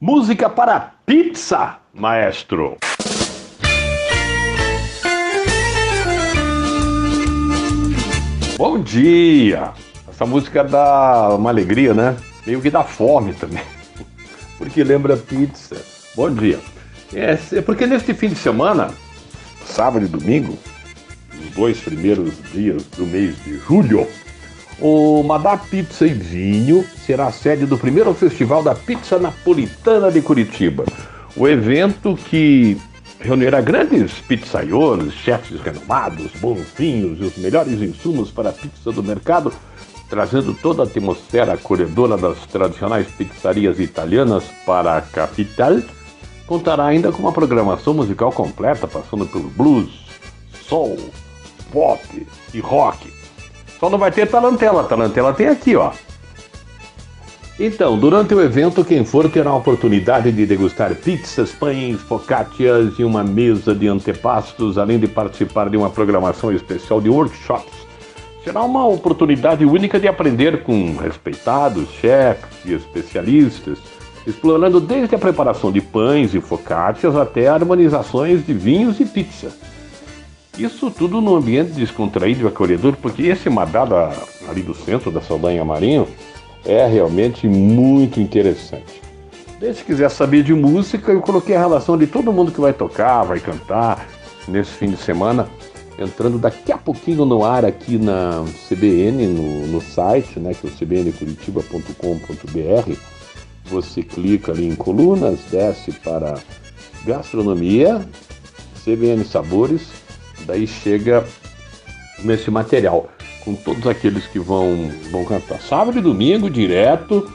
Música para pizza, maestro. Bom dia! Essa música dá uma alegria, né? Meio que dá fome também, porque lembra pizza. Bom dia! É porque neste fim de semana, sábado e domingo, os 2 primeiros dias do mês de julho, o Madá Pizza e Vinho será a sede do primeiro Festival da Pizza Napolitana de Curitiba. O evento que reunirá grandes pizzaiolo, chefes renomados, bons vinhos e os melhores insumos para a pizza do mercado, trazendo toda a atmosfera acolhedora das tradicionais pizzarias italianas para a capital, contará ainda com uma programação musical completa, passando por blues, soul, pop e rock. Só não vai ter tarantela, tarantela tem aqui, ó. Então, durante o evento, quem for terá a oportunidade de degustar pizzas, pães, focaccias e uma mesa de antepastos, além de participar de uma programação especial de workshops. Será uma oportunidade única de aprender com respeitados chefes e especialistas, explorando desde a preparação de pães e focaccias até harmonizações de vinhos e pizza. Isso tudo num ambiente descontraído e acolhedor, porque esse Madá ali do centro da Saldanha Marinho é realmente muito interessante. Se quiser saber de música, eu coloquei a relação de todo mundo que vai tocar, vai cantar nesse fim de semana, entrando daqui a pouquinho no ar aqui na CBN, no site, né, que é o cbncuritiba.com.br. Você clica ali em colunas, desce para gastronomia, CBN Sabores, daí chega nesse material, com todos aqueles que vão cantar. Sábado e domingo, direto,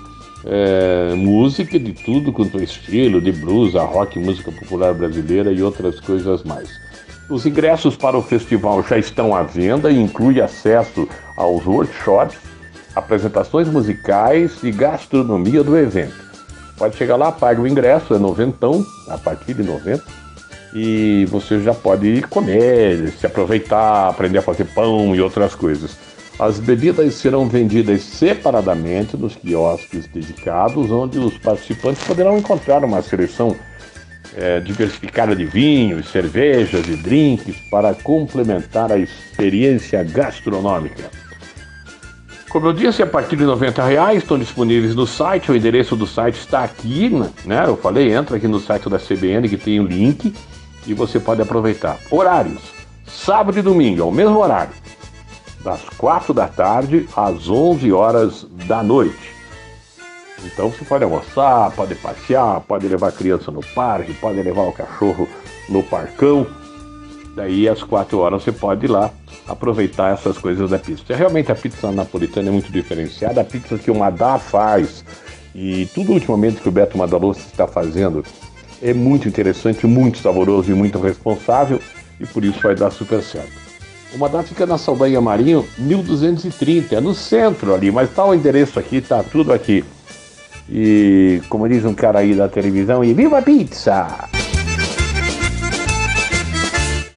música de tudo quanto é estilo, de blues, a rock, música popular brasileira e outras coisas mais. Os ingressos para o festival já estão à venda e inclui acesso aos workshops, apresentações musicais e gastronomia do evento. Pode chegar lá, paga o ingresso, é noventão, a partir de 90. E você já pode ir comer, se aproveitar, aprender a fazer pão e outras coisas. As bebidas serão vendidas separadamente nos quiosques dedicados, onde os participantes poderão encontrar uma seleção diversificada de vinhos, cervejas e drinks para complementar a experiência gastronômica. Como eu disse, a partir de R$90 estão disponíveis no site. O endereço do site está aqui, né? Eu falei, entra aqui no site da CBN que tem o link e você pode aproveitar. Horários: sábado e domingo, ao mesmo horário, das 4 da tarde às 11 horas da noite. Então você pode almoçar, pode passear, pode levar a criança no parque, pode levar o cachorro no parcão. Daí às 4 horas você pode ir lá aproveitar essas coisas da pizza. Realmente a pizza napolitana é muito diferenciada, a pizza que o Madá faz e tudo ultimamente que o Beto Madaloso está fazendo é muito interessante, muito saboroso e muito responsável, e por isso vai dar super certo. O Madá fica na Saldanha Marinho 1230, é no centro ali, mas tá o endereço aqui, tá tudo aqui. E como diz um cara aí da televisão, e viva a pizza!